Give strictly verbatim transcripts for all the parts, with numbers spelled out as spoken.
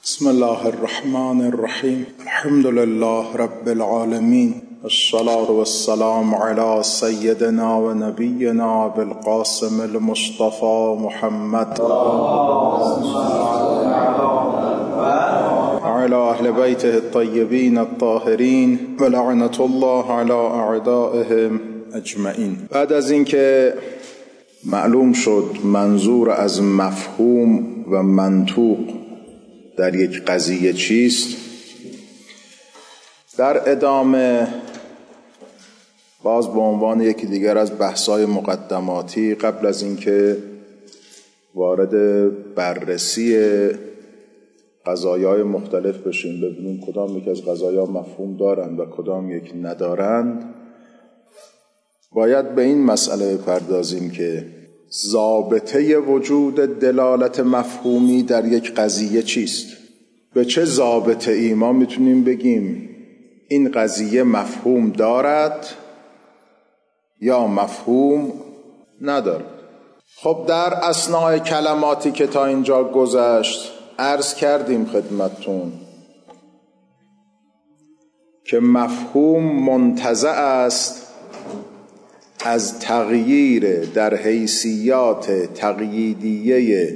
بسم الله الرحمن الرحیم. الحمد لله رب العالمین، الصلاة والسلام على سیدنا و نبینا بالقاسم المصطفى محمد وعلى اهل بیته الطیبین الطاهرین و لعنة الله على اعدائهم اجمعین. بعد از اینکه معلوم شد منظور از مفهوم و منطوق در یک قضیه چیست، در ادامه باز به عنوان یکی دیگر از بحث‌های مقدماتی قبل از اینکه وارد بررسی قضایای مختلف بشیم، ببینیم کدام یک از قضایا مفهوم دارند و کدام یک ندارند، باید به این مسئله بپردازیم که ضابطه وجود دلالت مفهومی در یک قضیه چیست؟ به چه ضابطه ای ما میتونیم بگیم این قضیه مفهوم دارد یا مفهوم ندارد؟ خب در اثناء کلماتی که تا اینجا گذشت عرض کردیم خدمتتون که مفهوم منتزع است از تغییر در حیثیات تقییدیه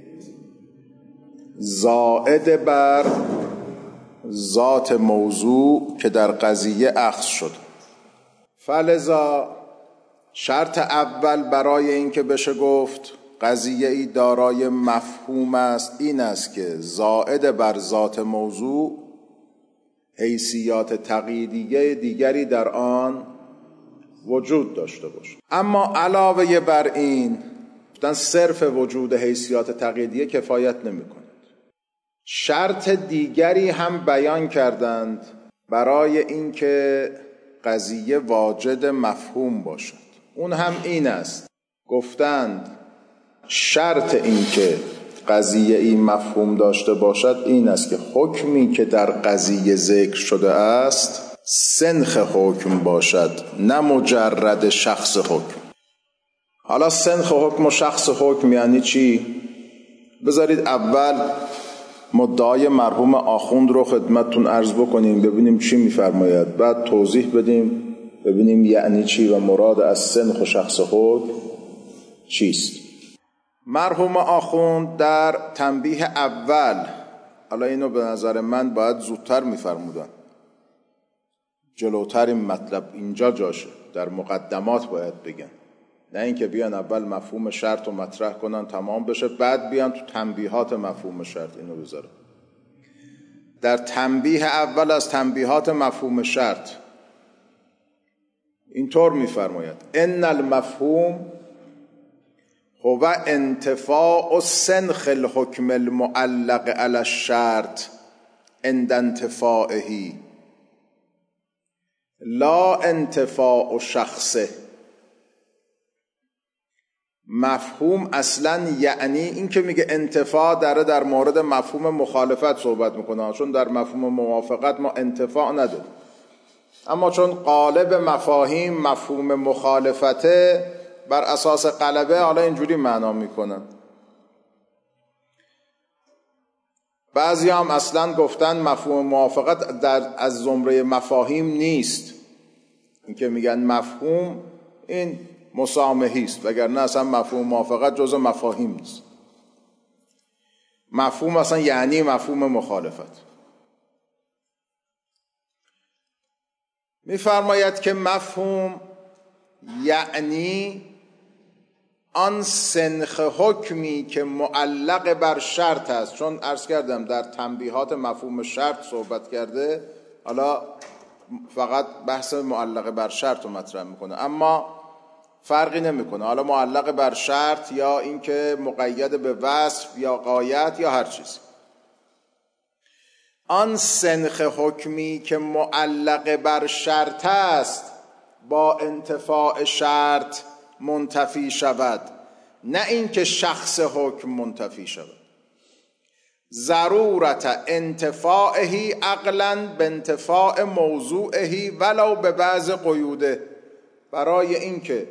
زائد بر ذات موضوع که در قضیه اخذ شد. فلذا شرط اول برای اینکه بشه گفت قضیه ای دارای مفهوم است این است که زائد بر ذات موضوع حیثیات تقییدیه دیگری در آن وجود داشته باشه. اما علاوه بر این صرف وجود حیثیات تقییدیه کفایت نمی کند. شرط دیگری هم بیان کردند برای اینکه قضیه واجد مفهوم باشد. اون هم این است، گفتند شرط این که قضیه این مفهوم داشته باشد این است که حکمی که در قضیه ذکر شده است سنخ حکم باشد، نه مجرد شخص حکم. حالا سنخ حکم و شخص حکم یعنی چی؟ بذارید اول مدعای مرحوم آخوند رو خدمتتون عرض بکنیم ببینیم چی میفرماید، بعد توضیح بدیم ببینیم یعنی چی و مراد از سنخ و شخص حکم چیست. مرحوم آخوند در تنبیه اول، حالا اینو به نظر من باید زودتر میفرمودن، جلوتر این مطلب اینجا جاشه، در مقدمات باید بگن، نه اینکه بیان اول مفهوم شرط رو مطرح کنن تمام بشه بعد بیان تو تنبیهات مفهوم شرط اینو بذارن. در تنبیه اول از تنبیهات مفهوم شرط اینطور میفرماید ان المفهوم هو انتفاع سنخ الحکم المعلق علی الشرط عند انتفاعه لا انتفاع شخصه. مفهوم اصلا یعنی این که میگه انتفاع داره در مورد مفهوم مخالفت صحبت میکنه، چون در مفهوم موافقت ما انتفاع نداریم، اما چون قالب مفاهیم مفهوم مخالفته بر اساس غلبه حالا اینجوری معنا میکنن. بعضی هم اصلا گفتن مفهوم موافقت در از زمره مفاهیم نیست، این که میگن مفهوم این مسامحی است، وگرنه اصلا مفهوم موافقت جزء مفاهیم نیست. مفهوم اصلا یعنی مفهوم مخالفت. میفرماید که مفهوم یعنی آن سنخ حکمی که معلق بر شرط است، چون عرض کردم در تنبیهات مفهوم شرط صحبت کرده، حالا فقط بحث معلق بر شرط رو مطرح میکنه، اما فرقی نمیکنه حالا معلق بر شرط یا اینکه مقید به وصف یا غایت یا هر چیز. آن سنخ حکمی که معلق بر شرط است با انتفاع شرط منتفی شود، نه اینکه شخص حکم منتفی شود. ضرورت انتفاعه عقلا به انتفاع موضوعه ولو به بعض قیوده، برای اینکه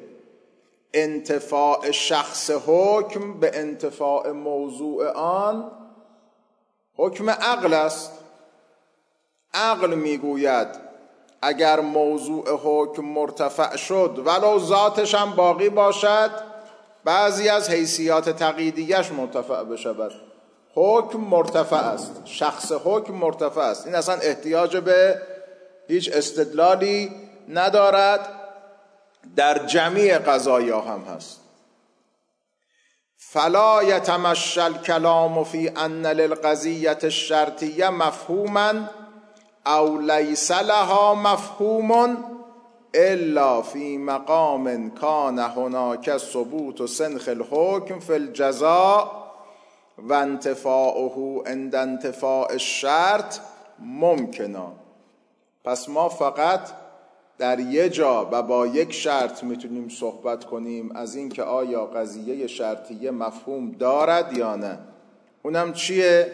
انتفاع شخص حکم به انتفاع موضوع آن حکم عقل است. عقل میگوید اگر موضوع حکم مرتفع شد ولو ذاتش هم باقی باشد، بعضی از حیثیات تقییدیش مرتفع بشود. حکم مرتفع است، شخص حکم مرتفع است. این اصلا احتیاج به هیچ استدلالی ندارد، در جمیع قضایا هم هست. فلا یتمشى الکلام فی ان للقضیة الشرطیة مفهوما او لیس لها مفهوم الا فی مقام کان هناک ثبوت سنخ الحکم فی الجزاء و انتفاعه عند انتفاع الشرط ممکنا. پس ما فقط در یه جا و با یک شرط میتونیم صحبت کنیم از این که آیا قضیه شرطیه مفهوم دارد یا نه. اونم چیه؟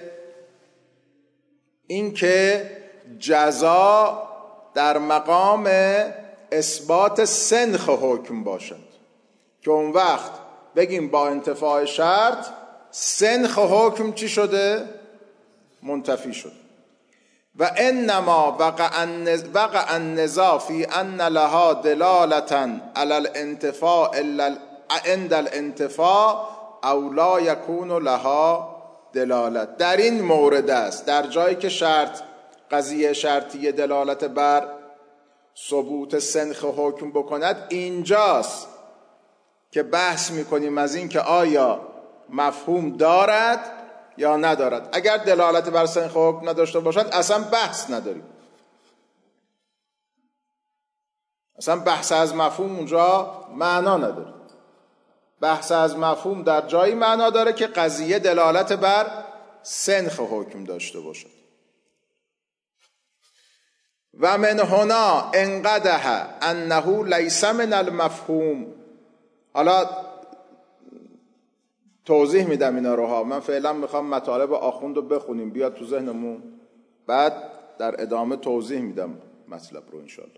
این که جزا در مقام اثبات سنخ حکم باشد، که اون وقت بگیم با انتفاع شرط سنخ حکم چی شده؟ منتفی شد. و انما وقع النزاع فی ان لها دلالة علی الانتفاع الا عند الانتفاع او لا یکون لها دلالت. در این مورد است، در جایی که شرط قضیه شرطیه دلالت بر ثبوت سنخ حکم بکند، اینجاست که بحث میکنیم از این که آیا مفهوم دارد یا ندارد. اگر دلالت بر سنخ حکم نداشته باشد اصلا بحث نداریم، اصلا بحث از مفهوم اونجا معنا نداره. بحث از مفهوم در جایی معنا داره که قضیه دلالت بر سنخ حکم داشته باشد. و من هنا انقدح انه لیس من المفهوم. حالا توضیح میدم اینا رو ها، من فعلا میخوام مطالب آخوند رو بخونیم بیاد تو ذهنمون، بعد در ادامه توضیح میدم مطلب رو انشاءالله.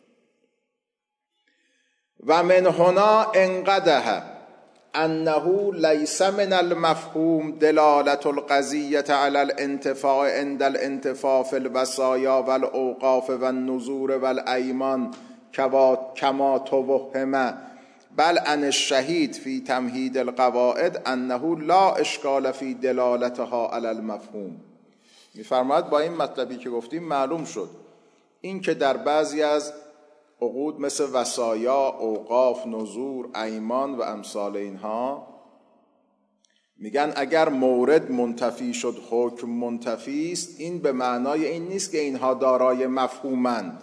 و من هنا انقدح انه لیس من المفهوم دلالت القضیة علی الانتفاع عند الانتفاع فی الوصایا والاوقاف والنذور والایمان کما توهم، بل عن الشهید فی تمهید القواعد انه لا اشکال فی دلالتها علی المفهوم. میفرماید با این مطلبی که گفتیم معلوم شد این که در بعضی از عقود مثل وصایا، اوقاف، نذور، ایمان و امثال اینها میگن اگر مورد منتفی شد حکم منتفی است. این به معنای این نیست که اینها دارای مفهومند.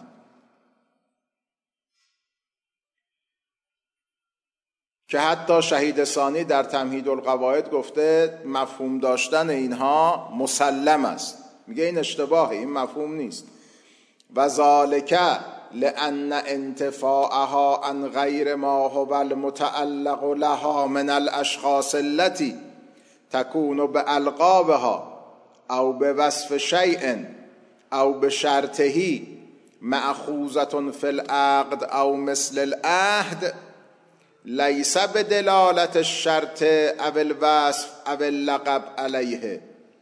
که حتی شهید ثانی در تمهید القواعد گفته مفهوم داشتن اینها مسلم است. میگه این اشتباهه، این مفهوم نیست. و ذالک لأن انتفاعها عن غیر ما هو المتعلق لها من الاشخاص التي تكون بألقابها او بوصف شيء او بشرطه مأخوذة في العقد او مثل العهد لیس بدلالت الشرط او الوصف او اللقب علیه.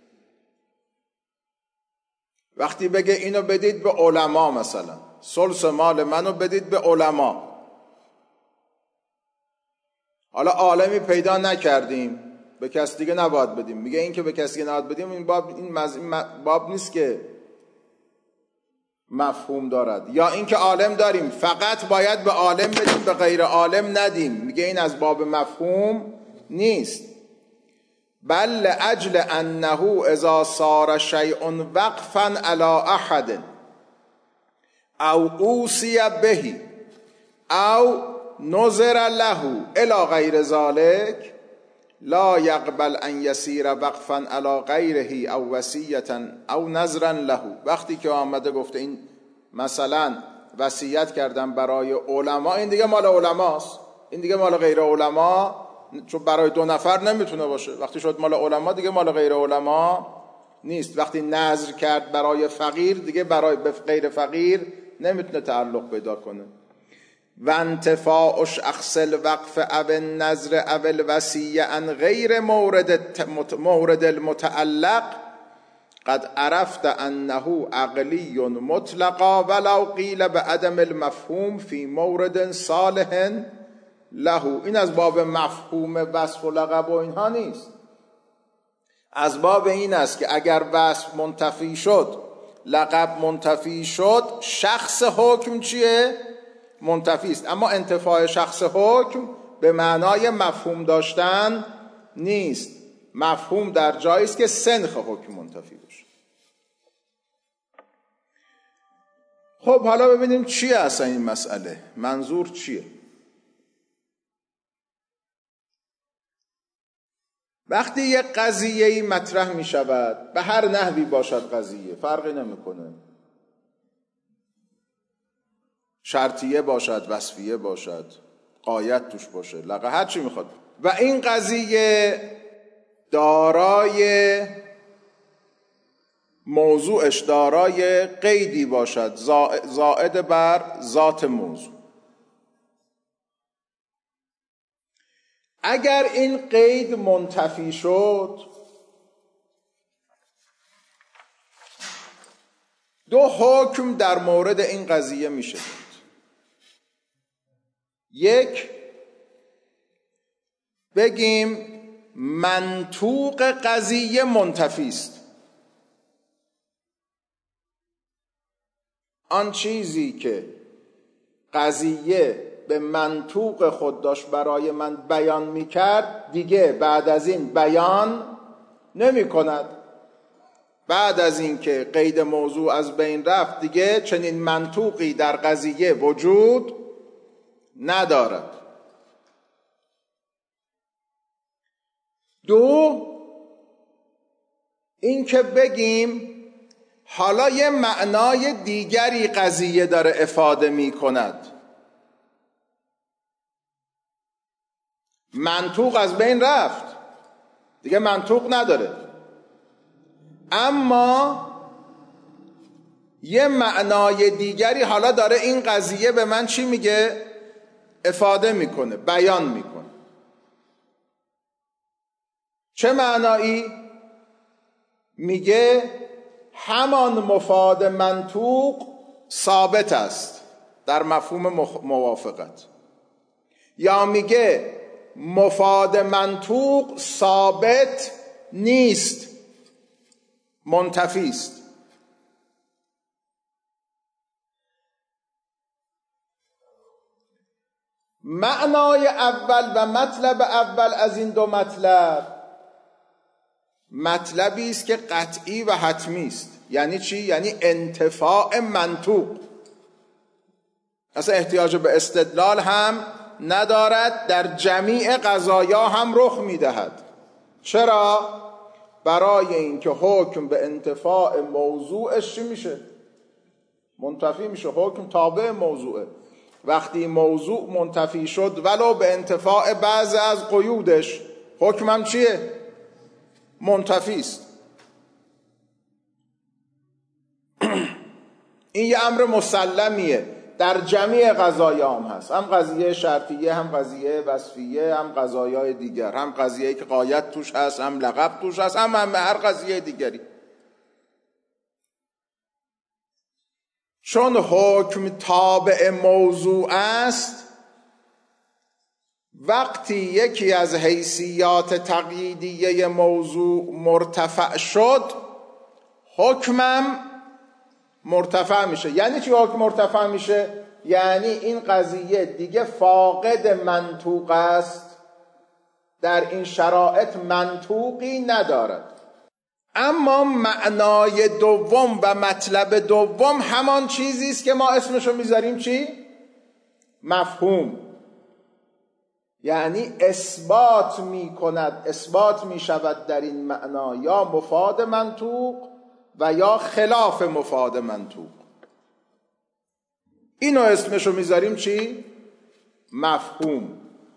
وقتی بگه اینو بدید به علما، مثلا ثلث مال منو بدید به علما، حالا عالمی پیدا نکردیم به کس دیگه نباید بدیم، میگه این که به کسی دیگه نباید بدیم این باب این مز... باب نیست که مفهوم دارد. یا اینکه عالم داریم فقط باید به عالم بدیم به غیر عالم ندیم، میگه این از باب مفهوم نیست. بل لاجل انه اذا صار شیء وقفا علی احد او اوصی به او نظر له الی غیر ذلك لا یقبل ان یسیر وقفا علی غیره او وصیة او نذرا له. وقتی که آمده گفته این مثلا وصیت کردن برای علما، این دیگه مال علماست، این دیگه مال غیر علما، چون برای دو نفر نمیتونه باشه. وقتی شد مال علما دیگه مال غیر علما نیست. وقتی نذر کرد برای فقیر دیگه برای غیر فقیر نمیتونه تعلق پیدا کنه. و انتفاع شخص الوقف او النذر او الوصیه عن غیر مورد مورد المتعلق قد عرفت انه عقلی مطلقا ولو قیل به عدم المفهوم فی مورد صالح له. این از باب مفهوم وصف و لقب و اینها نیست، از باب این است که اگر وصف منتفی شد، لقب منتفی شد، شخص حکم چیه؟ منتفی است. اما انتفاع شخص حکم به معنای مفهوم داشتن نیست. مفهوم در جایی است که سنخ حکم منتفی بشه. خب حالا ببینیم چیه اصلا این مسئله، منظور چیه؟ وقتی یک قضیه‌ای مطرح می شود، به هر نحوی باشد قضیه، فرقی نمیکنه، شرطیه باشد، وصفیه باشد، غایت توش باشه، لقب، هر چی میخواد، و این قضیه دارای موضوعش دارای قیدی باشد زائد بر ذات موضوع، اگر این قید منتفی شد، دو حکم در مورد این قضیه میشه داد. یک، بگیم منطوق قضیه منتفی است. آن چیزی که قضیه به منطوق خود داشت برای من بیان میکرد، دیگه بعد از این بیان نمی کند. بعد از این که قید موضوع از بین رفت، دیگه چنین منطوقی در قضیه وجود ندارد. دو، این که بگیم حالا یه معنای دیگری قضیه داره افاده می کند، منطوق از بین رفت، دیگه منطوق نداره، اما یه معنای دیگری حالا داره این قضیه به من چی میگه؟ افاده میکنه، بیان میکنه. چه معنایی؟ میگه همان مفاد منطوق ثابت است در مفهوم موافقت، یا میگه مفاد منطوق ثابت نیست، منتفی است. معنای اول و مطلب اول از این دو مطلب مطلبی است که قطعی و حتمی است. یعنی چی؟ یعنی انتفاع منطوق، اصلا احتیاج به استدلال هم ندارد، در جمیع قضایا هم رخ میدهد. چرا؟ برای اینکه حکم به انتفاع موضوعش چی میشه؟ منتفی میشه. حکم تابع موضوعه. وقتی موضوع منتفی شد ولو به انتفاع بعض از قیودش، حکمم چیه؟ منتفی است. این یه امر مسلمیه، در جمیع قضایا هم هست، هم قضیه شرطیه، هم قضیه وصفیه، هم قضایای دیگر، هم قضیه که غایت توش هست، هم لقب توش هست، هم, هم هر قضیه دیگری. چون حکم تابع موضوع است، وقتی یکی از حیثیات تقییدیه موضوع مرتفع شد، حکمم مرتفع میشه. یعنی چی حکم مرتفع میشه؟ یعنی این قضیه دیگه فاقد منطوق است، در این شرایط منطوقی ندارد. اما معنای دوم و مطلب دوم همان چیزی است که ما اسمشو میذاریم چی؟ مفهوم. یعنی اثبات میکند، اثبات میشود در این معنا یا مفاد منطوق و یا خلاف مفاد منطوق. اینو اسمشو میذاریم چی؟ مفهوم.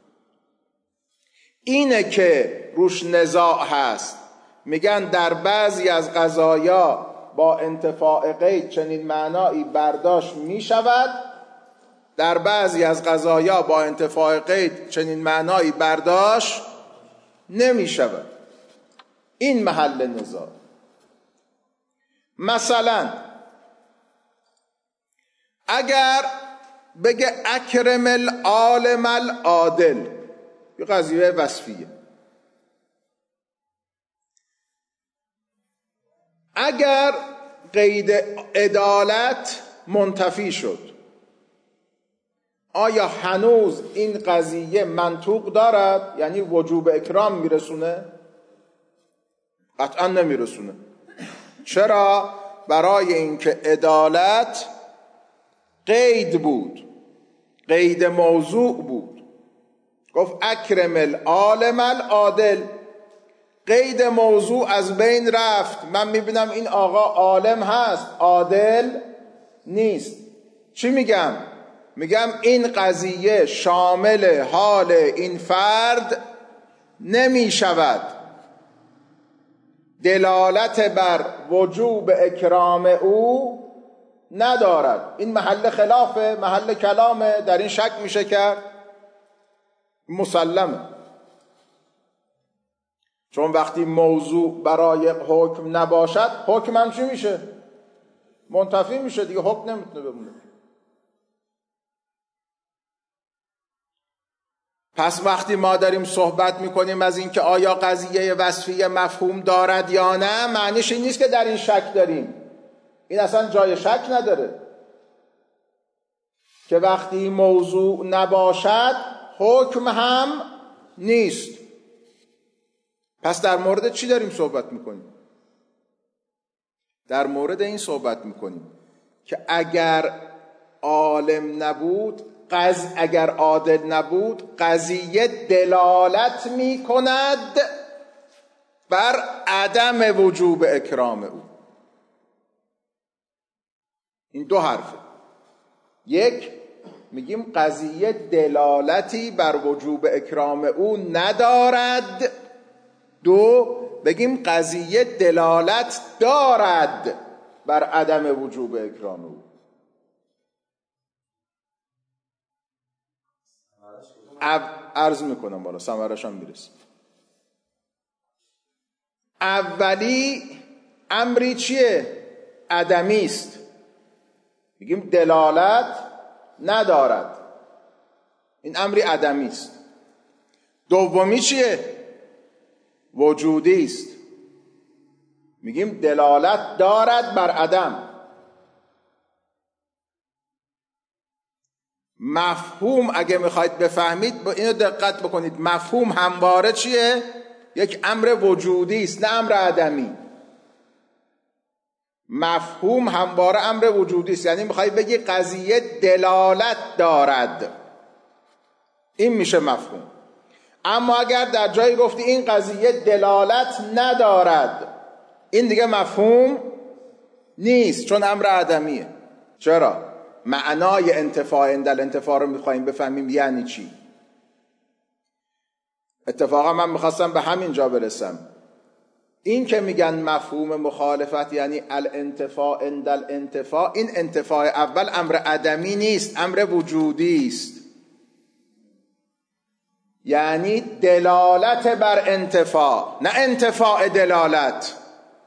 اینه که روش نزاع هست. میگن در بعضی از قضایا با انتفاع قید چنین معنایی برداشت میشود، در بعضی از قضایا با انتفاع قید چنین معنایی برداشت نمیشود. این محل نزاع. مثلا اگر بگه اکرم العالم العادل، یه قضیه وصفیه، اگر قید عدالت منتفی شد، آیا هنوز این قضیه منطوق دارد؟ یعنی وجوب اکرام میرسونه؟ قطعا نمیرسونه. چرا؟ برای اینکه عدالت قید بود، قید موضوع بود. گفت اکرم العالم العادل، قید موضوع از بین رفت. من میبینم این آقا عالم هست، عادل نیست. چی میگم؟ میگم این قضیه شامل حال این فرد نمیشود، دلالت بر وجوب اکرام او ندارد. این محل خلافه، محل کلامه، در این شک میشه کرد؟ مسلمه. چون وقتی موضوع برای حکم نباشد، حکم هم چی میشه؟ منتفی میشه دیگه، حکم نمیتونه بمونه. پس وقتی ما داریم صحبت میکنیم از این که آیا قضیه وصفی مفهوم دارد یا نه، معنیش این نیست که در این شک داریم. این اصلا جای شک نداره که وقتی موضوع نباشد حکم هم نیست. پس در مورد چی داریم صحبت میکنیم؟ در مورد این صحبت میکنیم که اگر عالم نبود، قض اگر عادل نبود، قضیه دلالت میکند بر عدم وجوب اکرام او. این دو حرفه. یک، میگیم قضیه دلالتی بر وجوب اکرام او ندارد. دو، بگیم قضیه دلالت دارد بر عدم وجوب اکرام او. عرض میکنم بالا ثمرش هم میرسیم. اولی امری چیه؟ عدمی است، میگیم دلالت ندارد، این امری عدمی است. دومی چیه؟ وجودی است، میگیم دلالت دارد بر عدم. مفهوم اگه میخواید بفهمید با اینو دقت بکنید، مفهوم همواره چیه؟ یک امر وجودی است، نه امر عدمی. مفهوم همواره امر وجودی است، یعنی میخواید بگی قضیه دلالت دارد، این میشه مفهوم. اما اگر در جایی گفتی این قضیه دلالت ندارد، این دیگه مفهوم نیست، چون امر عدمیه. چرا؟ معنای انتفاع اندل انتفاع رو میخواییم بفهمیم یعنی چی. اتفاقا من میخواستم به همین جا برسم. این که میگن مفهوم مخالفت یعنی الانتفاع اندل انتفاع، این انتفاع اول امر عدمی نیست، امر وجودی است، یعنی دلالت بر انتفاع، نه انتفاع دلالت.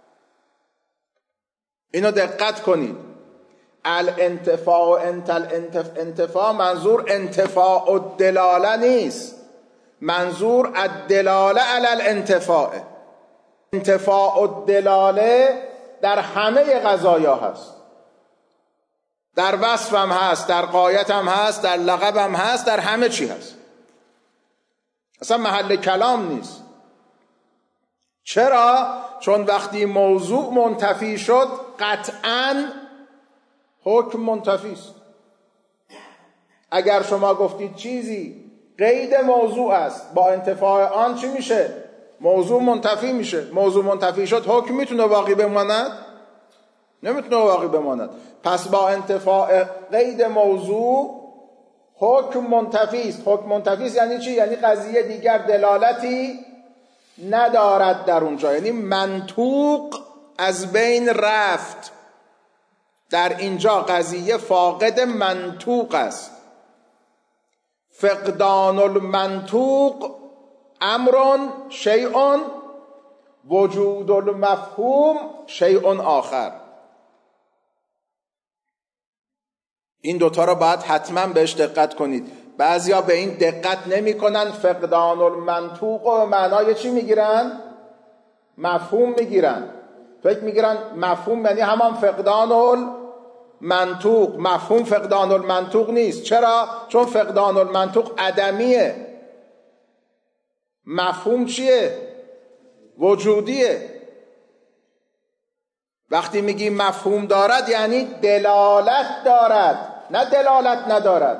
اینو دقت کنید. الانتفاع و انتل انتفاع منظور انتفاع الدلاله نیست، منظور الدلاله علی الانتفاع. انتفاع الدلاله در همه قضایا هست، در وصف هم هست، در غایت هم هست، در لقب هم هست، در همه چی هست، اصلا محل کلام نیست. چرا؟ چون وقتی موضوع منتفی شد قطعاً حکم منتفی است. اگر شما گفتید چیزی قید موضوع است، با انتفاع آن چی میشه؟ موضوع منتفی میشه. موضوع منتفی شد حکم میتونه باقی بماند؟ نمیتونه باقی بماند. پس با انتفاع قید موضوع حکم منتفی است. حکم منتفی است یعنی چی؟ یعنی قضیه دیگر دلالتی ندارد در اونجا، یعنی منطوق از بین رفت. در اینجا قضیه فاقد منطوق است. فقدان المنطوق امر شیء، وجود المفهوم شیء آخر. این دوتا رو باید حتما بهش دقت کنید. بعضیا به این دقت نمی کنن، فقدان المنطوق و معنای چی میگیرن؟ مفهوم میگیرن. فکر میگیرن مفهوم یعنی همان فقدان المنطوق. مفهوم فقدان المنطوق نیست. چرا؟ چون فقدان المنطوق عدمیه. مفهوم چیه؟ وجودیه. وقتی میگی مفهوم دارد یعنی دلالت دارد، نه دلالت ندارد.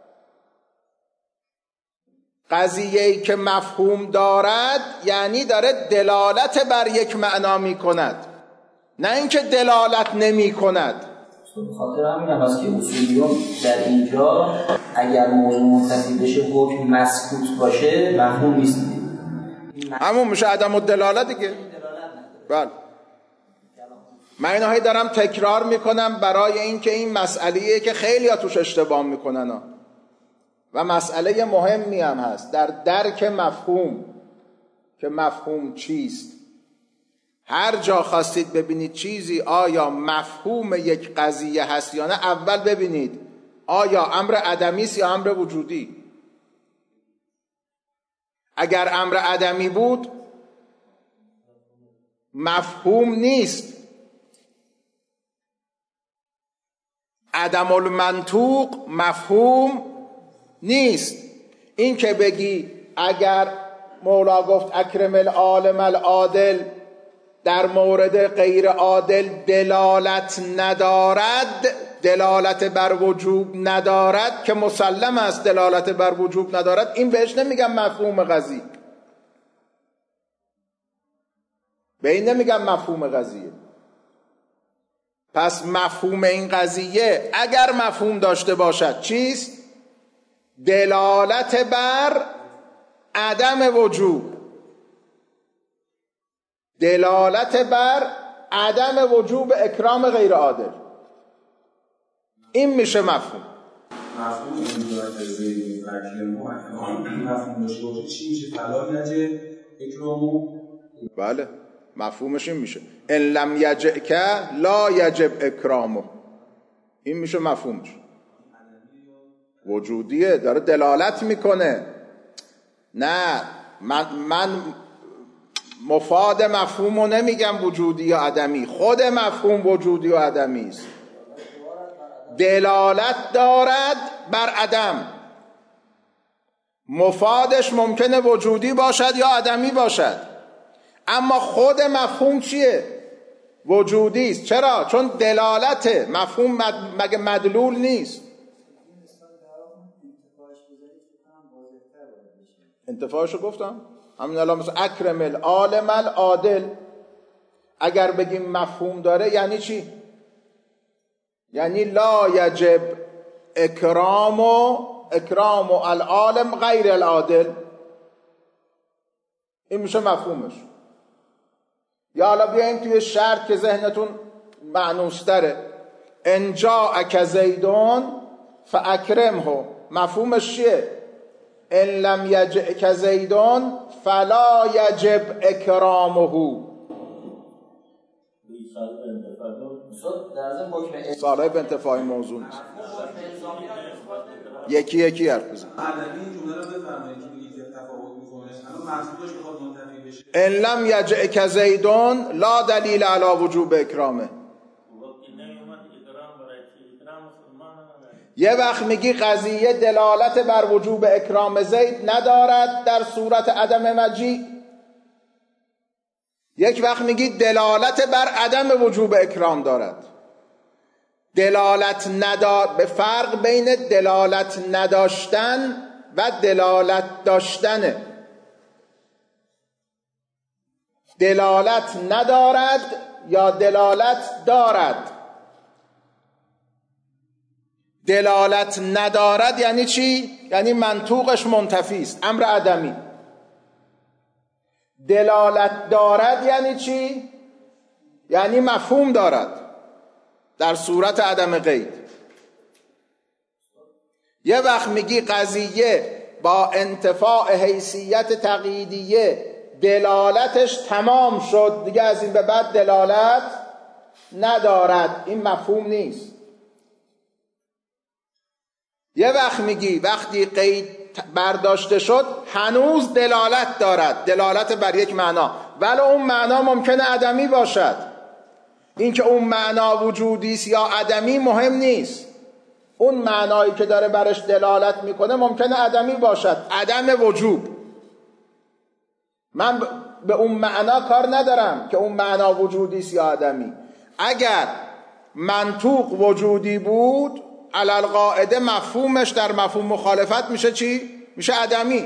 قضیه‌ای که مفهوم دارد یعنی داره دلالت بر یک معنا میکند، نه اینکه دلالت نمی کند. خاطر همین هم هست که اصولیون در اینجا اگر موضوع منتفی بشه حکم مسکوت باشه مفهوم نیست، همون میشه عدم الدلاله دیگه. بله، من اینو هی دارم تکرار میکنم برای اینکه این مسئله‌ایه که خیلی ها توش اشتباه میکنن ها. و مسئله مهمی هم هست در درک مفهوم، که مفهوم چیست. هر جا خواستید ببینید چیزی آیا مفهوم یک قضیه هست یا نه، اول ببینید آیا امر عدمی است یا امر وجودی. اگر امر عدمی بود مفهوم نیست. عدم المنطوق مفهوم نیست. این که بگی اگر مولا گفت اکرم العالم العادل در مورد غیر عادل دلالت ندارد، دلالت بر وجوب ندارد، که مسلم است دلالت بر وجوب ندارد، این بهش نمیگم مفهوم قضیه. به این نمیگم مفهوم قضیه. پس مفهوم این قضیه اگر مفهوم داشته باشد چیست؟ دلالت بر عدم وجوب، دلالت بر عدم وجوب اکرام غیر عادل. این میشه مفهوم. مفهوم این دارد مفهوم داشته باشه چی میشه؟ فلا یجب اکرامو. بله، مفهومش این میشه ان لم یجئک لا یجب اکرامو. این میشه مفهومش. وجودیه، داره دلالت میکنه. نه من, من مفاد مفهومو نمیگم وجودی یا عدمی، خود مفهوم وجودی و عدمی است. دلالت دارد بر عدم. مفادش ممکنه وجودی باشد یا عدمی باشد، اما خود مفهوم چیه؟ وجودی است. چرا؟ چون دلالت مفهوم مگه مدلول نیست؟ انتفاعشو گفتم همین الان. مثلا اکرم العالم العادل اگر بگیم مفهوم داره یعنی چی؟ یعنی لا یجب اکرام و اکرام العالم غیر العادل. این میشه مفهومش. یا حالا بیاین توی شرط که ذهنتون معنوس تره. ان جاءک زیدون فاکرمه. مفهومش چیه؟ ان لم یجئک زیدون فلا یجب اکرامه. صاحب انتفاعی موضوع نیست. یکی یکی حرف بزن. ان لم یجئک زیدون لا دلیل علی وجوب اکرامه. یه وقت میگی قضیه دلالت بر وجوب اکرام زید ندارد در صورت عدم مجیء، یک وقت میگی دلالت بر عدم وجوب اکرام دارد. دلالت ندار به فرق بین دلالت نداشتن و دلالت داشتنه. دلالت ندارد یا دلالت دارد. دلالت ندارد یعنی چی؟ یعنی منطوقش منتفی است، امر عدمی. دلالت دارد یعنی چی؟ یعنی مفهوم دارد در صورت عدم قید. یه وقت میگی قضیه با انتفاع حیثیت تقییدیه دلالتش تمام شد، دیگه از این به بعد دلالت ندارد. این مفهوم نیست. یه وقت میگی وقتی قید برداشته شد هنوز دلالت دارد، دلالت بر یک معنا، ولی اون معنا ممکنه عدمی باشد. اینکه اون معنا وجودی است یا عدمی مهم نیست. اون معنایی که داره برش دلالت میکنه ممکنه عدمی باشد، عدم وجوب. من به اون معنا کار ندارم که اون معنا وجودی است یا عدمی. اگر منطوق وجودی بود علی القاعده مفهومش در مفهوم مخالفت میشه چی؟ میشه عدمی.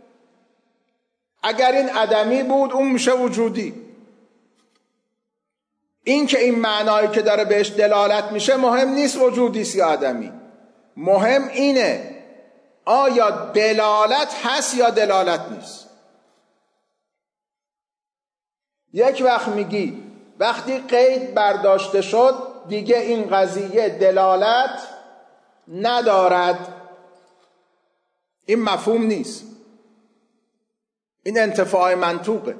اگر این عدمی بود اون میشه وجودی. این که این معنایی که داره بهش دلالت میشه مهم نیست وجودی است یا عدمی. مهم اینه آیا دلالت هست یا دلالت نیست. یک وقت میگی وقتی قید برداشته شد دیگه این قضیه دلالت ندارد، این مفهوم نیست، این انتفاع منطوقه.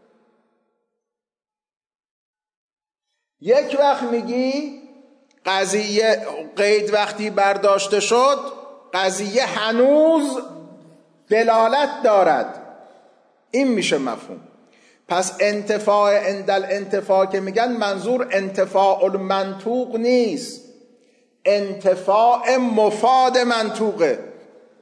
یک وقت میگی قضیه قید وقتی برداشته شد قضیه هنوز دلالت دارد، این میشه مفهوم. پس انتفاع اندل انتفاع که میگن منظور انتفاع المنطوق نیست، انتفاع مفاد منطوقه.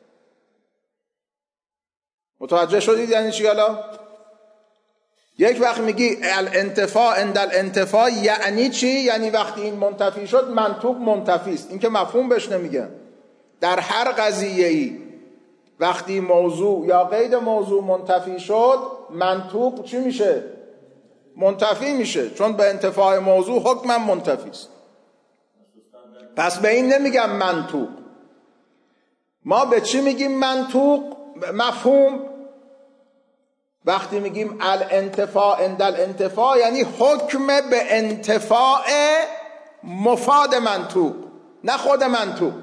متوجه شدید یعنی چی؟ حالا یک وقت میگی الانتفاع اندل انتفاع یعنی چی؟ یعنی وقتی این منتفی شد منطوق منتفی است. این که مفهوم بهش نمیگن. در هر قضیه‌ای وقتی موضوع یا قید موضوع منتفی شد منطوق چی میشه؟ منتفی میشه، چون به انتفاع موضوع حکم منتفی است. پس به این نمیگم منطوق. ما به چی میگیم منطوق؟ مفهوم. وقتی میگیم الانتفاع اندل انتفاع یعنی حکم به انتفاع مفاد منطوق، نه خود منطوق.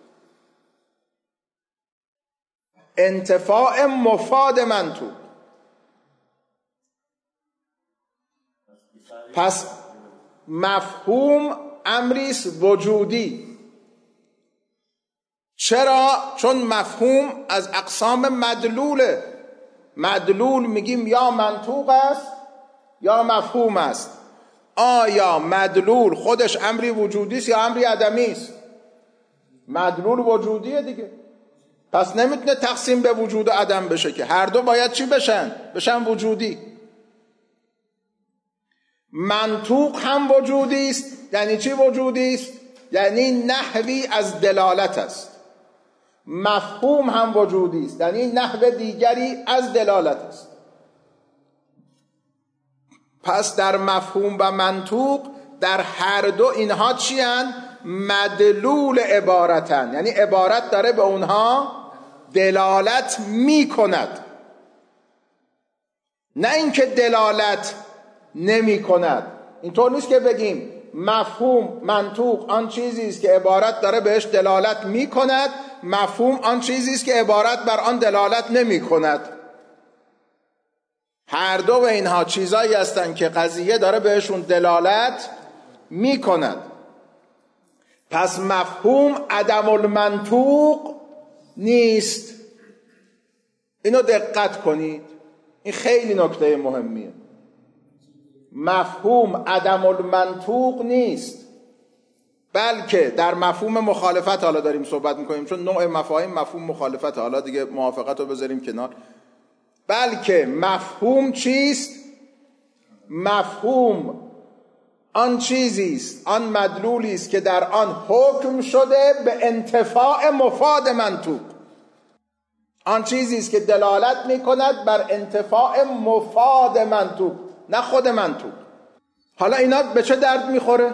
انتفاع مفاد منطوق. پس مفهوم امریست وجودی. چرا؟ چون مفهوم از اقسام مدلوله. مدلول میگیم یا منطوق است یا مفهوم است. آیا مدلول خودش امری وجودی است یا امری عدمی است؟ مدلول وجودیه دیگه. پس نمیتونه تقسیم به وجود و عدم بشه که هر دو باید چی بشن؟ بشن وجودی. منطوق هم وجودی است. یعنی چی وجودی است؟ یعنی نحوی از دلالت است. مفهوم هم وجودی است، یعنی نحو دیگری از دلالت است. پس در مفهوم و منطوق در هر دو اینها چی هن؟ مدلول عبارتن، یعنی عبارت داره به اونها دلالت می کند، نه اینکه دلالت نمی کند. اینطور نیست که بگیم مفهوم منطوق آن چیزی است که عبارت داره بهش دلالت می کند، مفهوم آن چیزی است که عبارت بر آن دلالت نمی کند. هر دو به اینها چیزایی هستند که قضیه داره بهشون دلالت می کند. پس مفهوم عدم المنطوق نیست. اینو دقت کنید، این خیلی نکته مهمیه. مفهوم عدم المنطوق نیست، بلکه در مفهوم مخالفت حالا داریم صحبت میکنیم، چون نوع مفاهیم مفهوم مخالفت، حالا دیگه موافقت رو بذاریم کنار. بلکه مفهوم چیست؟ مفهوم آن چیزی است، آن مدلولی است که در آن حکم شده به انتفاع مفاد منطوق. آن چیزی است که دلالت میکند بر انتفاع مفاد منطوق، نه خود منطوق. حالا اینا به چه درد میخوره؟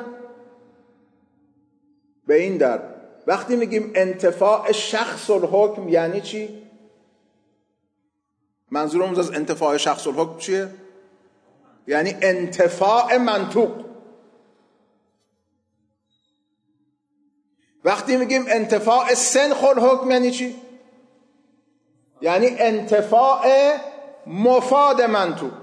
به این درد. وقتی میگیم انتفاع شخص الحکم یعنی چی؟ منظورمون از انتفاع شخص الحکم چیه؟ یعنی انتفاع منطوق. وقتی میگیم انتفاع سنخ الحکم یعنی چی؟ یعنی انتفاع مفاد منطوق.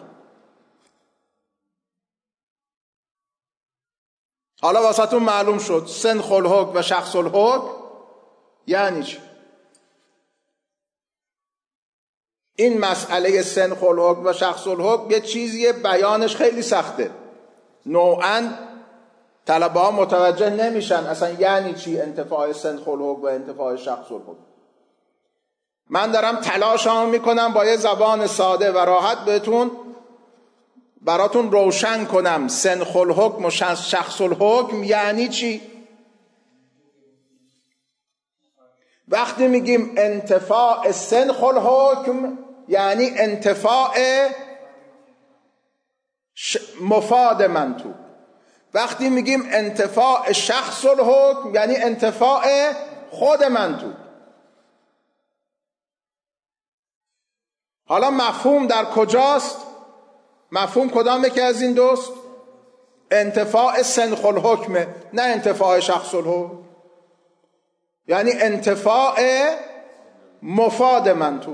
حالا واسهتون معلوم شد سنخ الحکم و شخص الحکم یعنی چی؟ این مسئله سنخ الحکم و شخص الحکم یه چیزیه بیانش خیلی سخته. نوعاً طلبه ها متوجه نمیشن اصلا یعنی چی انتفاع سنخ الحکم و انتفاع شخص الحکم. من دارم تلاشمو میکنم با یه زبان ساده و راحت بهتون براتون روشن کنم سنخ الحکم و شخص الحکم یعنی چی. وقتی میگیم انتفاع سنخ الحکم یعنی انتفاع مفاد منطوق. وقتی میگیم انتفاع شخص الحکم یعنی انتفاع خود منطوق. حالا مفهوم در کجاست؟ مفهوم کدام یکی از این دوست؟ انتفاع سنخ الحکمه، نه انتفاع شخص الحکم. یعنی انتفاع مفاد منطوق.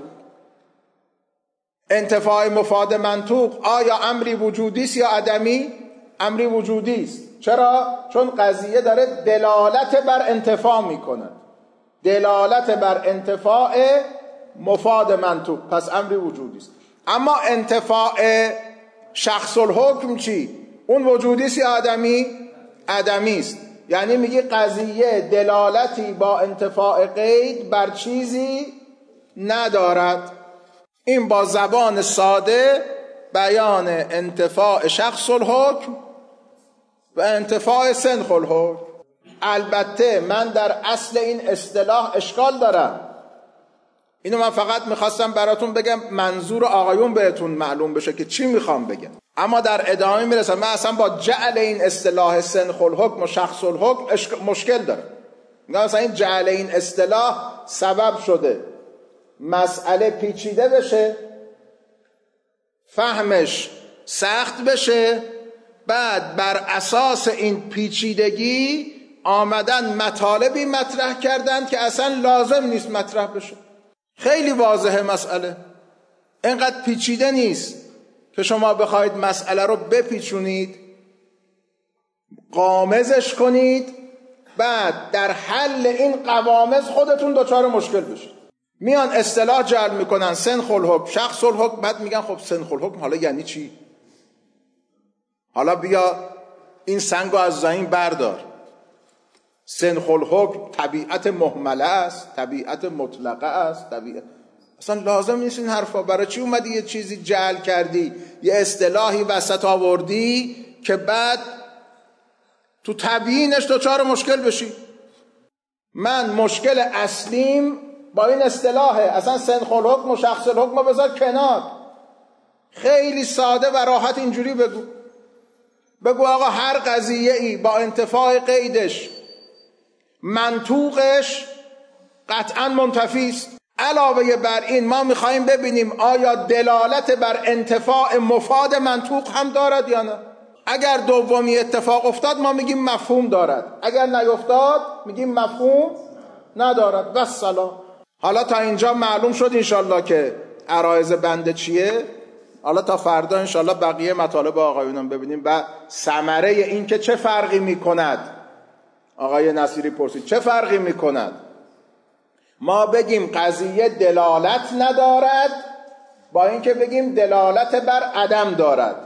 انتفاع مفاد منطوق آیا امری وجودی است یا عدمی؟ امری وجودی است. چرا؟ چون قضیه داره دلالت بر انتفاع میکنه، دلالت بر انتفاع مفاد منطوق، پس امری وجودی است. اما انتفاع شخص الحکم چی؟ اون وجودی است یا عدمی؟ عدمی است. یعنی میگی قضیه دلالتی با انتفاع قید بر چیزی ندارد. این با زبان ساده بیان انتفاع شخص الحکم و انتفاع سنخ الحکم. البته من در اصل این اصطلاح اشکال دارم. اینو من فقط میخواستم براتون بگم منظور آقایون بهتون معلوم بشه که چی میخوام بگم. اما در ادامه میرسم. من اصلا با جعل این اصطلاح سنخ الحکم و شخص الحکم مشکل دارم. میگم اصلا این جعل این اصطلاح سبب شده مسئله پیچیده بشه، فهمش سخت بشه، بعد بر اساس این پیچیدگی آمدن مطالبی مطرح کردن که اصلا لازم نیست مطرح بشه. خیلی واضحه مسئله، اینقدر پیچیده نیست که شما بخواید مسئله رو بپیچونید، قامزش کنید، بعد در حل این قوامز خودتون دچار مشکل بشید. میان اصطلاح جعل میکنن سنخ الحکم شخص الحکم، بعد میگن خب سنخ الحکم حالا یعنی چی؟ حالا بیا این سنگو از زمین بردار. سنخ الحکم طبیعت مهمله است، طبیعت مطلقه است، طبیعت اصلا لازم نیست این حرفا. برای چی اومدی یه چیزی جعل کردی، یه اصطلاحی وسط آوردی که بعد تو تبیینش دچار مشکل بشی؟ من مشکل اصلیم با این اصطلاحه. اصلا سنخ الحکم و شخص الحکم رو بذار کنار، خیلی ساده و راحت اینجوری بگو. بگو آقا هر قضیه ای با انتفاع قیدش منطوقش قطعا منتفی است. علاوه بر این ما میخوایم ببینیم آیا دلالت بر انتفاع مفاد منطوق هم دارد یا نه. اگر دومی اتفاق افتاد ما میگیم مفهوم دارد، اگر نیفتاد میگیم مفهوم ندارد. و سلام. حالا تا اینجا معلوم شد انشالله که عرایض بنده چیه. حالا تا فردا انشالله بقیه مطالب آقایونم ببینیم و ثمره این که چه فرقی میکند. آقای نصیری پرسید چه فرقی میکند ما بگیم قضیه دلالت ندارد با اینکه بگیم دلالت بر عدم دارد.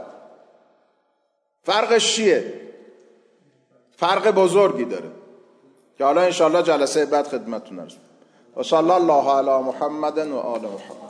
فرقش چیه؟ فرق بزرگی داره که حالا انشالله جلسه بعد خدمتتون عرض. و صلی الله علی محمد و آل محمد.